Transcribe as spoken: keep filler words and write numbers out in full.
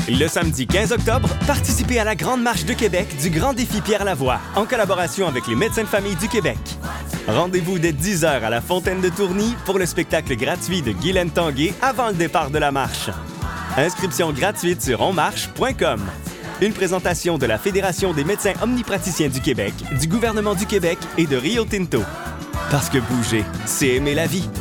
Le samedi quinze octobre, participez à la Grande Marche de Québec du Grand Défi Pierre Lavoie, en collaboration avec les médecins de famille du Québec. Rendez-vous dès dix heures à la Fontaine de Tourny pour le spectacle gratuit de Guylaine Tanguay avant le départ de la marche. Inscription gratuite sur onmarche point com. Une présentation de la Fédération des médecins omnipraticiens du Québec, du gouvernement du Québec et de Rio Tinto. Parce que bouger, c'est aimer la vie.